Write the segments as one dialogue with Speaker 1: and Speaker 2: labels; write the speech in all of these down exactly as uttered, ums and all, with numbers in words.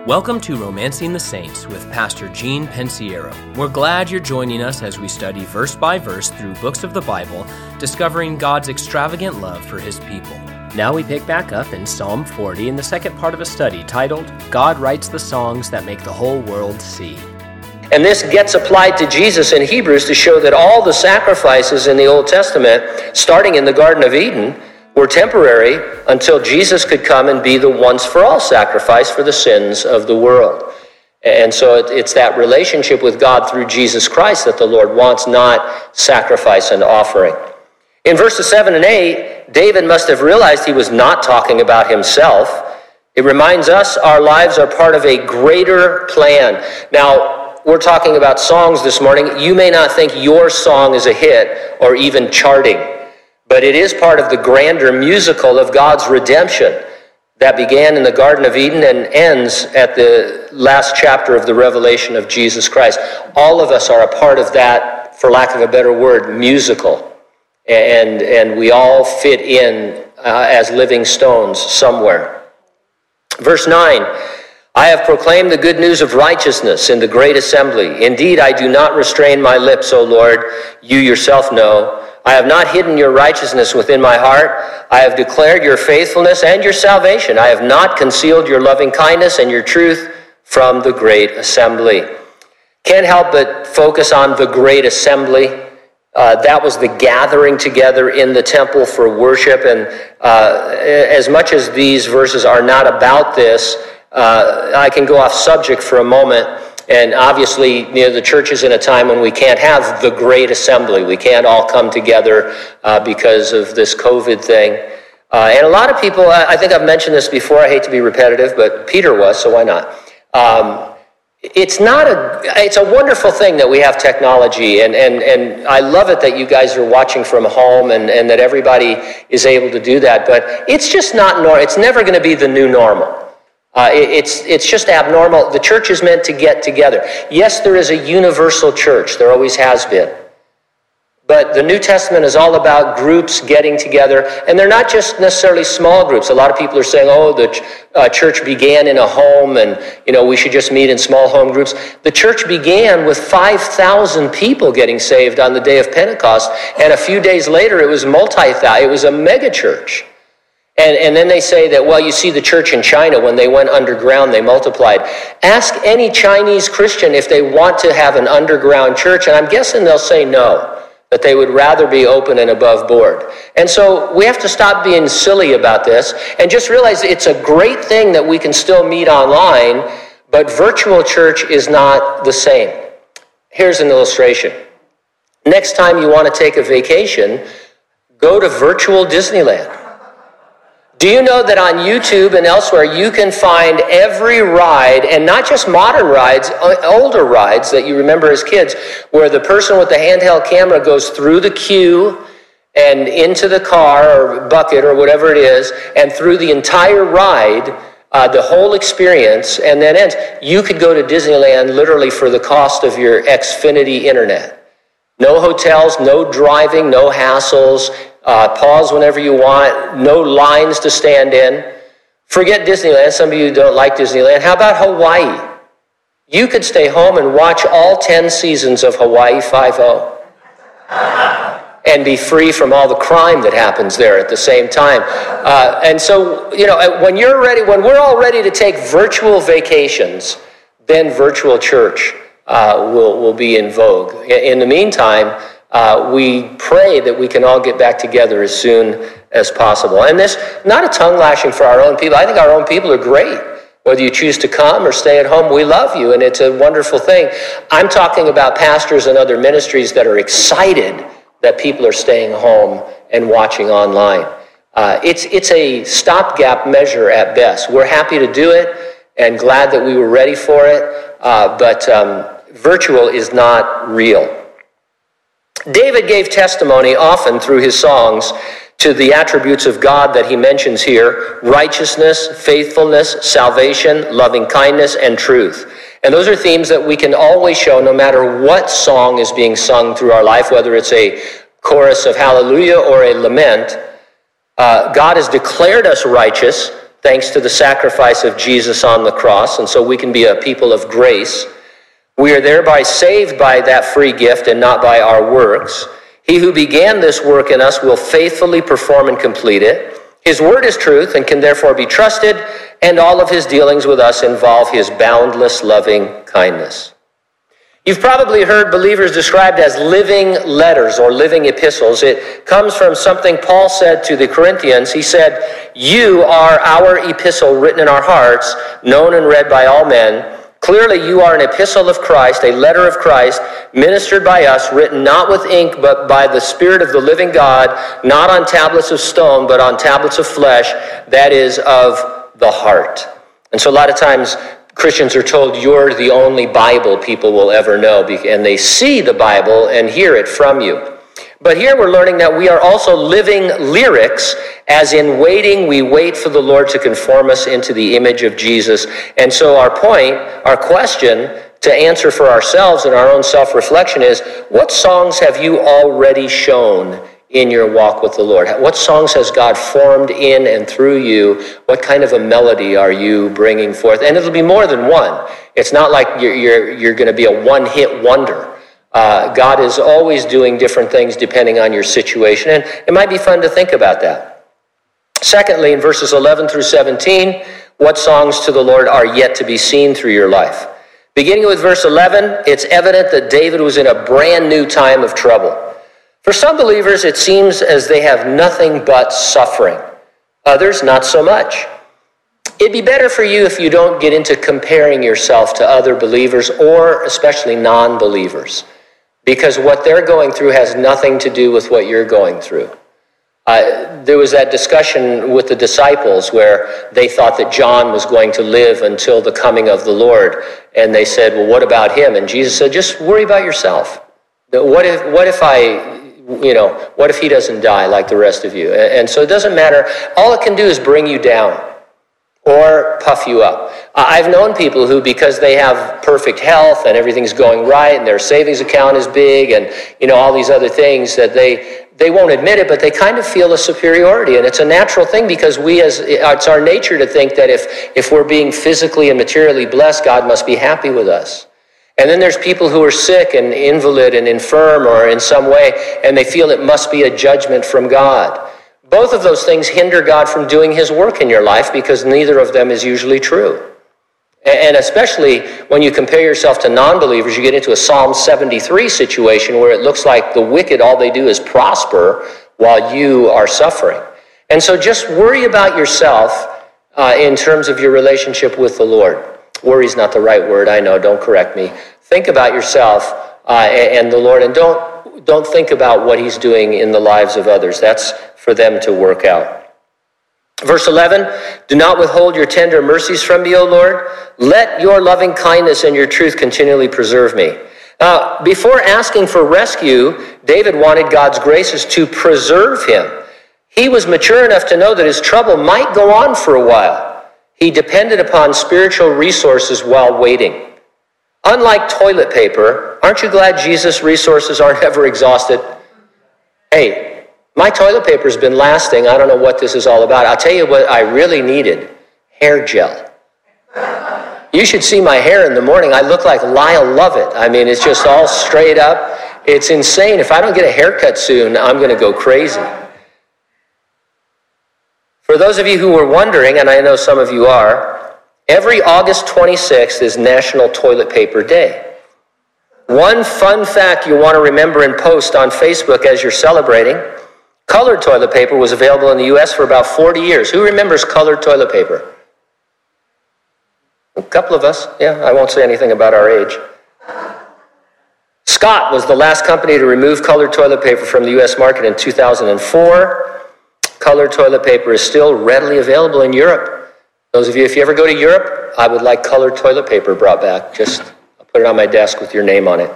Speaker 1: Welcome to Romancing the Saints with Pastor Gene Pensiero. We're glad you're joining us as we study verse by verse through books of the Bible, discovering God's extravagant love for His people. Now we pick back up in Psalm forty in the second part of a study titled, God Writes the Songs That Make the Whole World See.
Speaker 2: And this gets applied to Jesus in Hebrews to show that all the sacrifices in the Old Testament, starting in the Garden of Eden, were temporary until Jesus could come and be the once-for-all sacrifice for the sins of the world. And so it, it's that relationship with God through Jesus Christ that the Lord wants, not sacrifice and offering. In verses seven and eight, David must have realized he was not talking about himself. It reminds us our lives are part of a greater plan. Now, we're talking about songs this morning. You may not think your song is a hit or even charting, but it is part of the grander musical of God's redemption that began in the Garden of Eden and ends at the last chapter of the revelation of Jesus Christ. All of us are a part of that, for lack of a better word, musical. And, and we all fit in uh, as living stones somewhere. Verse nine, I have proclaimed the good news of righteousness in the great assembly. Indeed, I do not restrain my lips, O Lord. You yourself know. I have not hidden your righteousness within my heart. I have declared your faithfulness and your salvation. I have not concealed your loving kindness and your truth from the great assembly. Can't help but focus on the great assembly. Uh, that was the gathering together in the temple for worship. And uh, as much as these verses are not about this, uh, I can go off subject for a moment. And obviously, you know, the church is in a time when we can't have the great assembly. We can't all come together uh, because of this COVID thing. Uh, and a lot of people, I think I've mentioned this before, I hate to be repetitive, but Peter was, so why not? Um, it's not a, it's a wonderful thing that we have technology, and, and, and I love it that you guys are watching from home and, and that everybody is able to do that, but it's just not normal. It's never going to be the new normal. Uh, it, it's it's just abnormal. The church is meant to get together. Yes, there is a universal church. There always has been. But the New Testament is all about groups getting together. And they're not just necessarily small groups. A lot of people are saying, oh, the ch- uh, church began in a home and, you know, we should just meet in small home groups. The church began with five thousand people getting saved on the day of Pentecost. And a few days later, it was multi-thousand. It was a mega church. And, and then they say that, well, you see the church in China, when they went underground, they multiplied. Ask any Chinese Christian if they want to have an underground church, and I'm guessing they'll say no, that they would rather be open and above board. And so we have to stop being silly about this and just realize it's a great thing that we can still meet online, but virtual church is not the same. Here's an illustration. Next time you want to take a vacation, go to virtual Disneyland. Do you know that on YouTube and elsewhere you can find every ride, and not just modern rides, older rides that you remember as kids, where the person with the handheld camera goes through the queue and into the car or bucket or whatever it is, and through the entire ride, uh, the whole experience, and then ends. You could go to Disneyland literally for the cost of your Xfinity internet. No hotels, no driving, no hassles. Uh, pause whenever you want. No lines to stand in. Forget Disneyland. Some of you don't like Disneyland. How about Hawaii? You could stay home and watch all ten seasons of Hawaii Five-O and be free from all the crime that happens there at the same time. Uh, and so, you know, when you're ready, when we're all ready to take virtual vacations, then virtual church uh, will, will be in vogue. In the meantime, Uh, we pray that we can all get back together as soon as possible. And this, not a tongue lashing for our own people. I think our own people are great. Whether you choose to come or stay at home, we love you, and it's a wonderful thing. I'm talking about pastors and other ministries that are excited that people are staying home and watching online. Uh, it's, it's a stopgap measure at best. We're happy to do it and glad that we were ready for it, uh, but um, virtual is not real. David gave testimony often through his songs to the attributes of God that he mentions here: righteousness, faithfulness, salvation, loving kindness, and truth. And those are themes that we can always show no matter what song is being sung through our life, whether it's a chorus of hallelujah or a lament. Uh, God has declared us righteous thanks to the sacrifice of Jesus on the cross, and so we can be a people of grace. We are thereby saved by that free gift and not by our works. He who began this work in us will faithfully perform and complete it. His word is truth and can therefore be trusted, and all of his dealings with us involve his boundless loving kindness. You've probably heard believers described as living letters or living epistles. It comes from something Paul said to the Corinthians. He said, "You are our epistle written in our hearts, known and read by all men. Clearly you are an epistle of Christ, a letter of Christ, ministered by us, written not with ink, but by the Spirit of the living God, not on tablets of stone, but on tablets of flesh, that is, of the heart." And so a lot of times Christians are told you're the only Bible people will ever know, and they see the Bible and hear it from you. But here we're learning that we are also living lyrics, as in waiting, we wait for the Lord to conform us into the image of Jesus. And so our point, our question to answer for ourselves in our own self-reflection is, what songs have you already shown in your walk with the Lord? What songs has God formed in and through you? What kind of a melody are you bringing forth? And it'll be more than one. It's not like you're, you're, you're going to be a one-hit wonder. Uh, God is always doing different things depending on your situation, and it might be fun to think about that. Secondly, in verses eleven through seventeen, what songs to the Lord are yet to be seen through your life? Beginning with verse eleven, it's evident that David was in a brand new time of trouble. For some believers, it seems as they have nothing but suffering. Others, not so much. It'd be better for you if you don't get into comparing yourself to other believers, or especially non-believers, because what they're going through has nothing to do with what you're going through. Uh, there was that discussion with the disciples where they thought that John was going to live until the coming of the Lord. And they said, well, what about him? And Jesus said, just worry about yourself. What if, what if I... You know, what if he doesn't die like the rest of you? And so it doesn't matter. All it can do is bring you down or puff you up. I've known people who, because they have perfect health and everything's going right and their savings account is big and, you know, all these other things, that they they won't admit it, but they kind of feel a superiority. And it's a natural thing, because we as it's our nature to think that if if we're being physically and materially blessed, God must be happy with us. And then there's people who are sick and invalid and infirm or in some way, and they feel it must be a judgment from God. Both of those things hinder God from doing his work in your life, because neither of them is usually true. And especially when you compare yourself to non-believers, you get into a Psalm seventy-three situation where it looks like the wicked, all they do is prosper while you are suffering. And so just worry about yourself uh, in terms of your relationship with the Lord. Worry's not the right word, I know, don't correct me. Think about yourself uh, and the Lord, and don't, don't think about what he's doing in the lives of others. That's for them to work out. Verse eleven, do not withhold your tender mercies from me, O Lord. Let your loving kindness and your truth continually preserve me. Uh, before asking for rescue, David wanted God's graces to preserve him. He was mature enough to know that his trouble might go on for a while. He depended upon spiritual resources while waiting. Unlike toilet paper, aren't you glad Jesus' resources aren't ever exhausted? Hey, my toilet paper's been lasting. I don't know what this is all about. I'll tell you what I really needed. Hair gel. You should see my hair in the morning. I look like Lyle Lovett. I mean, it's just all straight up. It's insane. If I don't get a haircut soon, I'm going to go crazy. For those of you who were wondering, and I know some of you are, every August twenty-sixth is National Toilet Paper Day. One fun fact you want to remember and post on Facebook as you're celebrating, colored toilet paper was available in the U S for about forty years. Who remembers colored toilet paper? A couple of us. Yeah, I won't say anything about our age. Scott was the last company to remove colored toilet paper from the U S market in two thousand four. Colored toilet paper is still readily available in Europe. Those of you, if you ever go to Europe, I would like colored toilet paper brought back. Just I'll put it on my desk with your name on it.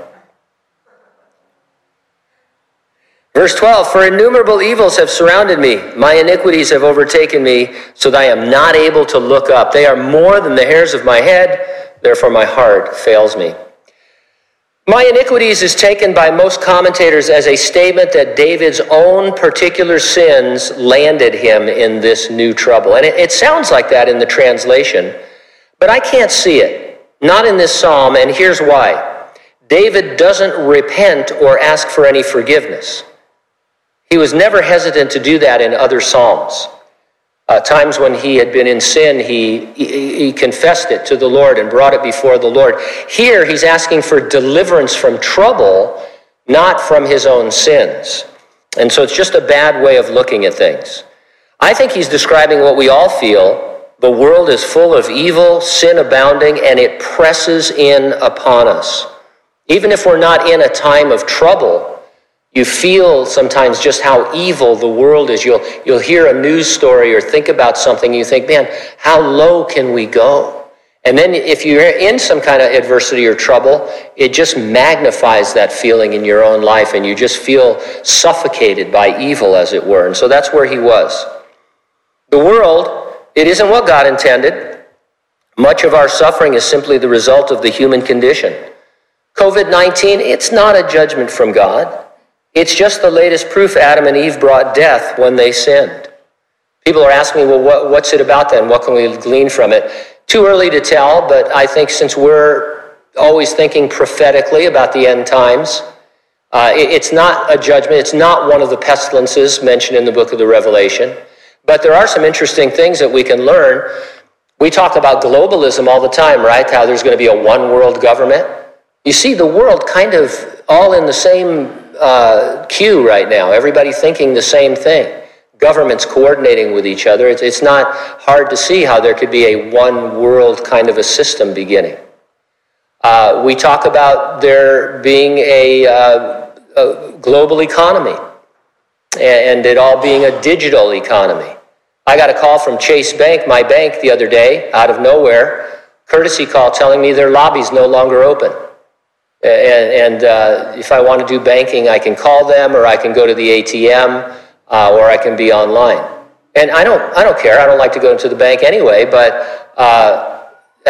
Speaker 2: Verse twelve, for innumerable evils have surrounded me. My iniquities have overtaken me, so that I am not able to look up. They are more than the hairs of my head, therefore my heart fails me. My iniquities is taken by most commentators as a statement that David's own particular sins landed him in this new trouble. And it, it sounds like that in the translation, but I can't see it. Not in this psalm, and here's why. David doesn't repent or ask for any forgiveness. He was never hesitant to do that in other psalms. Uh, times when he had been in sin, he, he, he confessed it to the Lord and brought it before the Lord. Here, he's asking for deliverance from trouble, not from his own sins. And so it's just a bad way of looking at things. I think he's describing what we all feel. The world is full of evil, sin abounding, and it presses in upon us. Even if we're not in a time of trouble, you feel sometimes just how evil the world is. You'll, you'll hear a news story or think about something, and you think, man, how low can we go? And then if you're in some kind of adversity or trouble, it just magnifies that feeling in your own life, and you just feel suffocated by evil, as it were. And so that's where he was. The world, it isn't what God intended. Much of our suffering is simply the result of the human condition. covid nineteen, it's not a judgment from God. It's just the latest proof Adam and Eve brought death when they sinned. People are asking me, well, what, what's it about then? What can we glean from it? Too early to tell, but I think since we're always thinking prophetically about the end times, uh, it, it's not a judgment. It's not one of the pestilences mentioned in the book of the Revelation. But there are some interesting things that we can learn. We talk about globalism all the time, right? How there's going to be a one world government. You see the world kind of all in the same uh, queue right now. Everybody thinking the same thing. Governments coordinating with each other. It's, it's not hard to see how there could be a one world kind of a system beginning. Uh, we talk about there being a, uh, a global economy and, and it all being a digital economy. I got a call from Chase Bank, my bank, the other day, out of nowhere, courtesy call telling me their lobby's no longer open. And, and uh, if I want to do banking, I can call them, or I can go to the A T M, uh, or I can be online. And I don't, I don't care. I don't like to go into the bank anyway. But uh,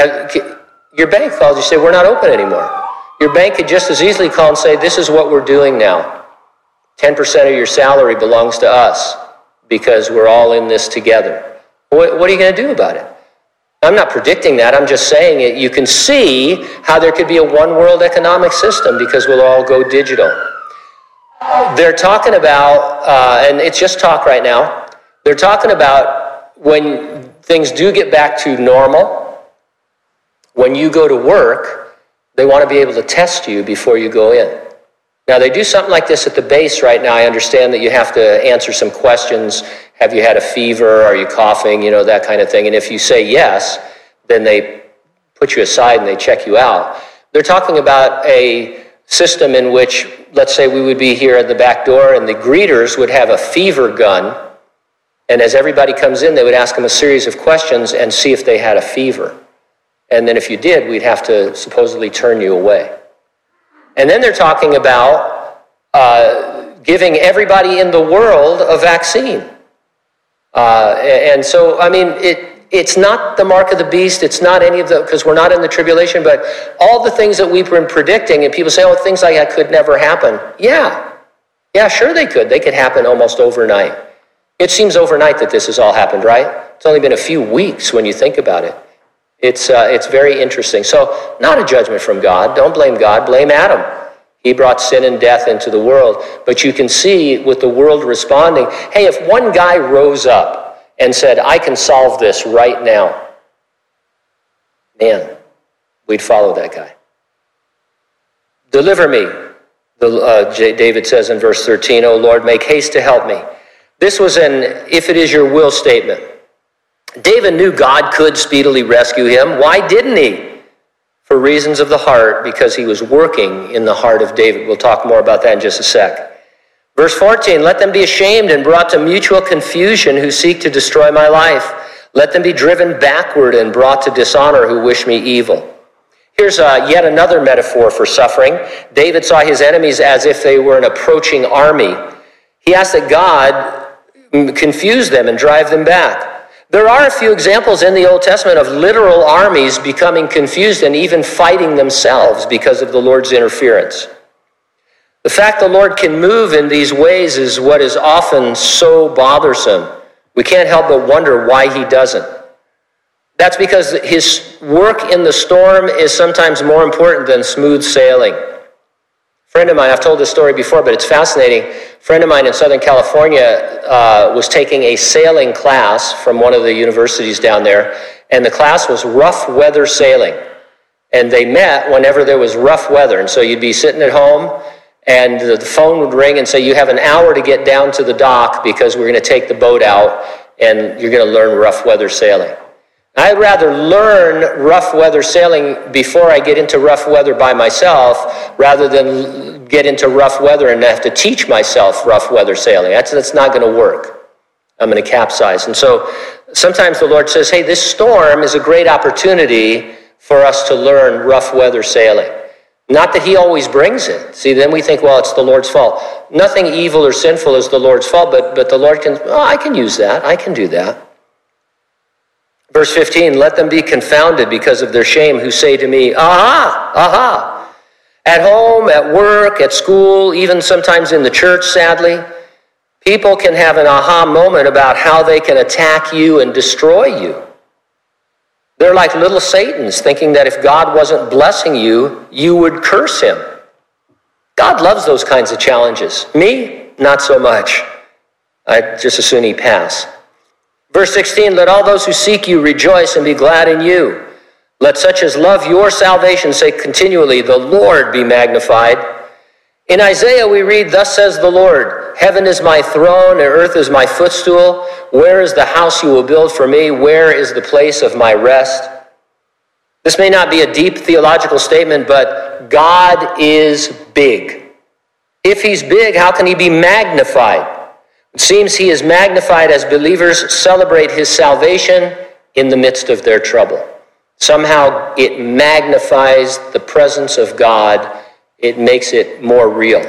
Speaker 2: your bank calls you, say we're not open anymore. Your bank could just as easily call and say, this is what we're doing now. Ten percent of your salary belongs to us because we're all in this together. What, what are you going to do about it? I'm not predicting that. I'm just saying it. You can see how there could be a one-world economic system because we'll all go digital. They're talking about, uh, and it's just talk right now, they're talking about when things do get back to normal, when you go to work, they want to be able to test you before you go in. Now, they do something like this at the base right now. I understand that you have to answer some questions. Have you had a fever? Are you coughing? You know, that kind of thing. And if you say yes, then they put you aside and they check you out. They're talking about a system in which, let's say we would be here at the back door and the greeters would have a fever gun. And as everybody comes in, they would ask them a series of questions and see if they had a fever. And then if you did, we'd have to supposedly turn you away. And then they're talking about uh, giving everybody in the world a vaccine. Uh, and so, I mean, it, it's not the mark of the beast. It's not any of the, because we're not in the tribulation, but all the things that we've been predicting, and people say, oh, things like that could never happen. Yeah. Yeah, sure they could. They could happen almost overnight. It seems overnight that this has all happened, right? It's only been a few weeks when you think about it. It's uh, it's very interesting. So, not a judgment from God. Don't blame God. Blame Adam. He brought sin and death into the world. But you can see with the world responding, hey, if one guy rose up and said, I can solve this right now, man, we'd follow that guy. Deliver me, the, uh, David says in verse thirteen, O Lord, make haste to help me. This was an if it is your will statement. David knew God could speedily rescue him. Why didn't he? For reasons of the heart, because he was working in the heart of David. We'll talk more about that in just a sec. Verse fourteen, let them be ashamed and brought to mutual confusion who seek to destroy my life. Let them be driven backward and brought to dishonor who wish me evil. Here's uh, yet another metaphor for suffering. David saw his enemies as if they were an approaching army. He asked that God confuse them and drive them back. There are a few examples in the Old Testament of literal armies becoming confused and even fighting themselves because of the Lord's interference. The fact the Lord can move in these ways is what is often so bothersome. We can't help but wonder why he doesn't. That's because his work in the storm is sometimes more important than smooth sailing. A friend of mine, I've told this story before, but it's fascinating. A friend of mine in Southern California uh, was taking a sailing class from one of the universities down there, and the class was rough weather sailing. And they met whenever there was rough weather. And so you'd be sitting at home, and the phone would ring and say, you have an hour to get down to the dock because we're going to take the boat out, and you're going to learn rough weather sailing. I'd rather learn rough weather sailing before I get into rough weather by myself rather than get into rough weather and have to teach myself rough weather sailing. That's, that's not going to work. I'm going to capsize. And so sometimes the Lord says, hey, this storm is a great opportunity for us to learn rough weather sailing. Not that he always brings it. See, then we think, well, it's the Lord's fault. Nothing evil or sinful is the Lord's fault, but, but the Lord can, oh, I can use that. I can do that. Verse fifteen, let them be confounded because of their shame who say to me, aha, aha. At home, at work, at school, even sometimes in the church, sadly, people can have an aha moment about how they can attack you and destroy you. They're like little Satans, thinking that if God wasn't blessing you, you would curse him. God loves those kinds of challenges. Me, not so much. I'd just as soon he pass. Verse sixteen, let all those who seek you rejoice and be glad in you. Let such as love your salvation say continually, the Lord be magnified. In Isaiah we read, thus says the Lord, heaven is my throne and earth is my footstool. Where is the house you will build for me? Where is the place of my rest? This may not be a deep theological statement, but God is big. If he's big, how can he be magnified? It seems he is magnified as believers celebrate his salvation in the midst of their trouble. Somehow it magnifies the presence of God. It makes it more real.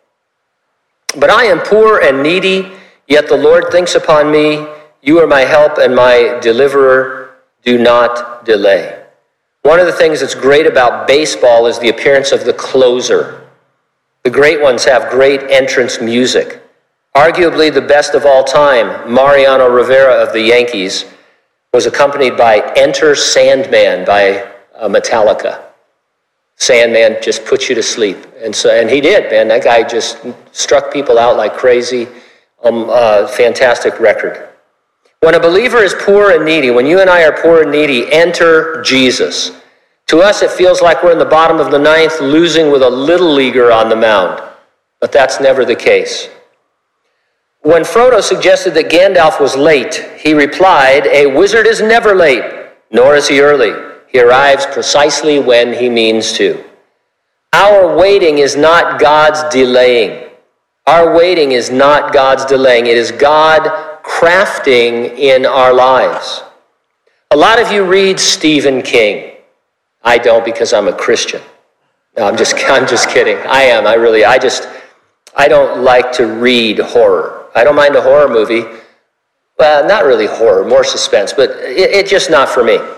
Speaker 2: But I am poor and needy, yet the Lord thinks upon me. You are my help and my deliverer. Do not delay. One of the things that's great about baseball is the appearance of the closer. The great ones have great entrance music. Arguably the best of all time, Mariano Rivera of the Yankees, was accompanied by Enter Sandman by uh, Metallica. Sandman just puts you to sleep. And so, and he did, man. That guy just struck people out like crazy. Um, uh, fantastic record. When a believer is poor and needy, when you and I are poor and needy, enter Jesus. To us, it feels like we're in the bottom of the ninth, losing with a little leaguer on the mound. But that's never the case. When Frodo suggested that Gandalf was late, he replied, a wizard is never late, nor is he early. He arrives precisely when he means to. Our waiting is not God's delaying. Our waiting is not God's delaying. It is God crafting in our lives. A lot of you read Stephen King. I don't because I'm a Christian. No, I'm just, I'm just kidding. I am. I really, I just, I don't like to read horror. I don't mind a horror movie. Well, not really horror, more suspense, but it, it's just not for me.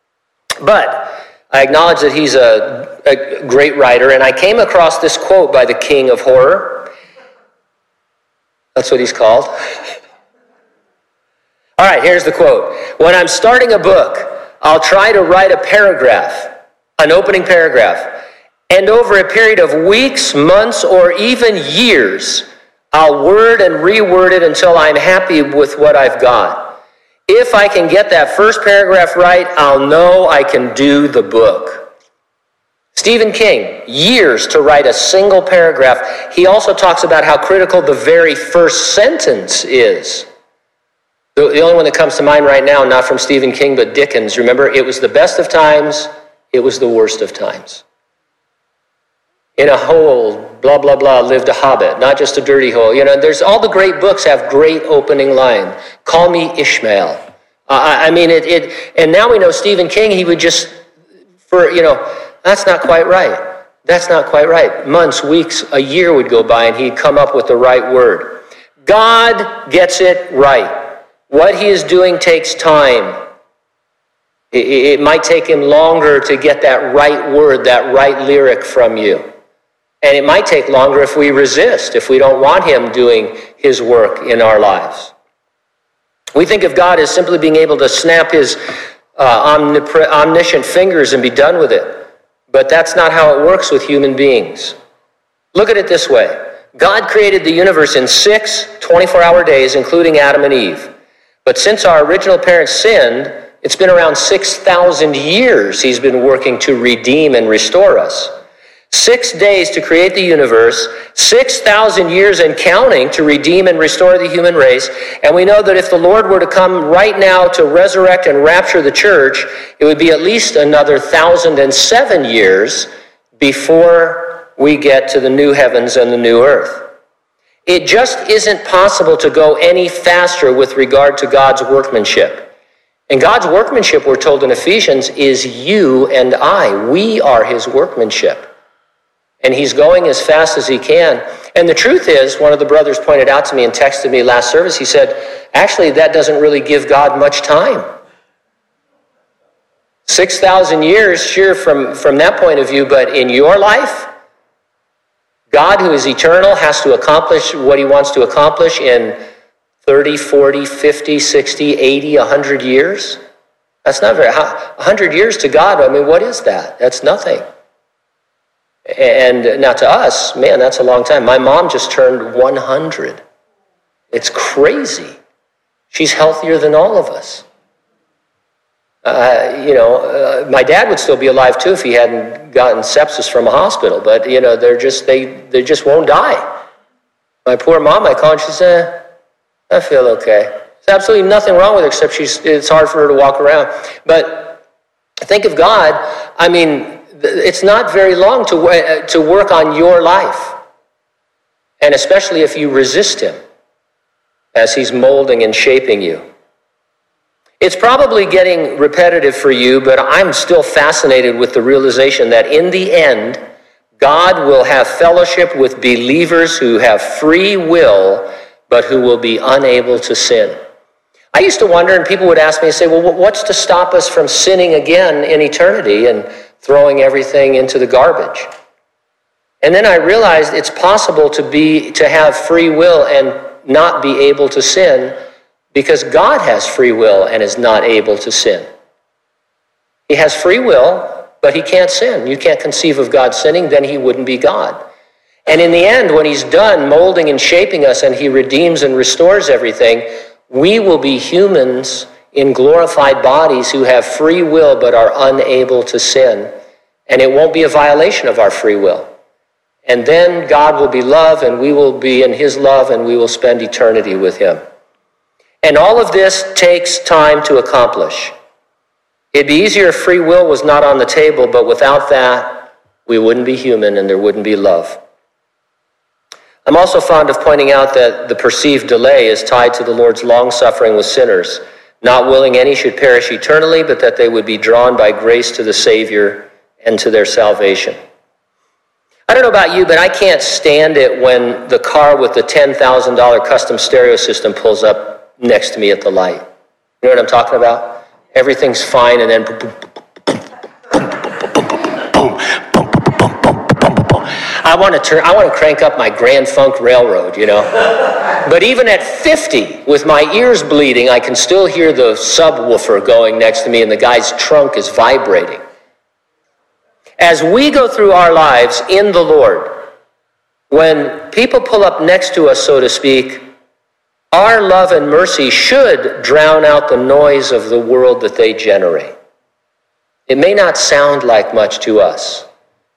Speaker 2: But I acknowledge that he's a, a great writer, and I came across this quote by the king of horror. That's what he's called. All right, here's the quote. When I'm starting a book, I'll try to write a paragraph, an opening paragraph, and over a period of weeks, months, or even years, I'll word and reword it until I'm happy with what I've got. If I can get that first paragraph right, I'll know I can do the book. Stephen King, years to write a single paragraph. He also talks about how critical the very first sentence is. The, the only one that comes to mind right now, not from Stephen King, but Dickens. Remember, it was the best of times, it was the worst of times. In a hole, blah, blah, blah, lived a hobbit, not just a dirty hole. You know, there's all the great books have great opening line. Call me Ishmael. Uh, I, I mean, it, it, and now we know Stephen King, he would just, for, you know, that's not quite right. That's not quite right. Months, weeks, a year would go by and he'd come up with the right word. God gets it right. What he is doing takes time. It, it might take him longer to get that right word, that right lyric from you. And it might take longer if we resist, if we don't want him doing his work in our lives. We think of God as simply being able to snap his uh, omnipre- omniscient fingers and be done with it. But that's not how it works with human beings. Look at it this way. God created the universe in six twenty-four hour days, including Adam and Eve. But since our original parents sinned, it's been around six thousand years he's been working to redeem and restore us. Six days to create the universe, six thousand years and counting to redeem and restore the human race. And we know that if the Lord were to come right now to resurrect and rapture the church, it would be at least another one thousand seven years before we get to the new heavens and the new earth. It just isn't possible to go any faster with regard to God's workmanship. And God's workmanship, we're told in Ephesians, is you and I. We are his workmanship. And he's going as fast as he can. And the truth is, one of the brothers pointed out to me and texted me last service, he said, actually, that doesn't really give God much time. six thousand years, sure, from, from that point of view, but in your life, God, who is eternal, has to accomplish what he wants to accomplish in thirty, forty, fifty, sixty, eighty, one hundred years. That's not very, one hundred years to God, I mean, what is that? That's nothing. And now to us, man, that's a long time. My mom just turned one hundred. It's crazy. She's healthier than all of us. Uh, you know, uh, my dad would still be alive too if he hadn't gotten sepsis from a hospital. But you know, they're just they they just won't die. My poor mom, I call and she says, "I feel okay." There's absolutely nothing wrong with her except she's. It's hard for her to walk around. But think of God. I mean. It's not very long to, uh, to work on your life. And especially if you resist him as he's molding and shaping you. It's probably getting repetitive for you, but I'm still fascinated with the realization that in the end, God will have fellowship with believers who have free will, but who will be unable to sin. I used to wonder, and people would ask me and say, well, what's to stop us from sinning again in eternity and throwing everything into the garbage? And then I realized it's possible to be to have free will and not be able to sin because God has free will and is not able to sin. He has free will, but he can't sin. You can't conceive of God sinning, then he wouldn't be God. And in the end, when he's done molding and shaping us and he redeems and restores everything, we will be humans in glorified bodies who have free will but are unable to sin. And it won't be a violation of our free will. And then God will be love and we will be in his love and we will spend eternity with him. And all of this takes time to accomplish. It'd be easier if free will was not on the table, but without that, we wouldn't be human and there wouldn't be love. I'm also fond of pointing out that the perceived delay is tied to the Lord's long-suffering with sinners, not willing any should perish eternally, but that they would be drawn by grace to the Savior and to their salvation. I don't know about you, but I can't stand it when the car with the ten thousand dollars custom stereo system pulls up next to me at the light. You know what I'm talking about? Everything's fine, and then boom, boom, boom, boom, boom, boom, boom, boom. I want to turn. I want to crank up my Grand Funk Railroad, you know. But even at fifty, with my ears bleeding, I can still hear the subwoofer going next to me, and the guy's trunk is vibrating. As we go through our lives in the Lord, when people pull up next to us, so to speak, our love and mercy should drown out the noise of the world that they generate. It may not sound like much to us,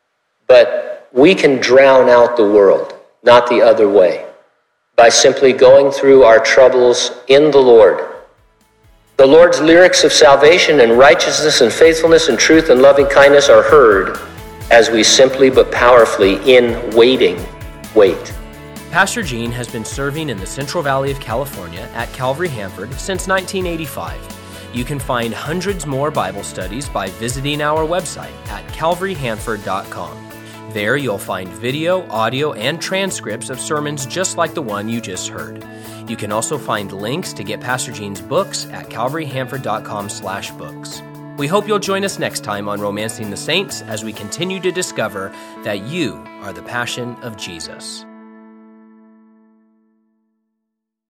Speaker 2: but we can drown out the world, not the other way, by simply going through our troubles in the Lord. The Lord's lyrics of salvation and righteousness and faithfulness and truth and loving kindness are heard as we simply but powerfully, in waiting, wait.
Speaker 1: Pastor Gene has been serving in the Central Valley of California at Calvary Hanford since nineteen eighty-five. You can find hundreds more Bible studies by visiting our website at calvary hanford dot com. There you'll find video, audio, and transcripts of sermons just like the one you just heard. You can also find links to get Pastor Gene's books at calvary hanford dot com slash books. We hope you'll join us next time on Romancing the Saints as we continue to discover that you are the passion of Jesus.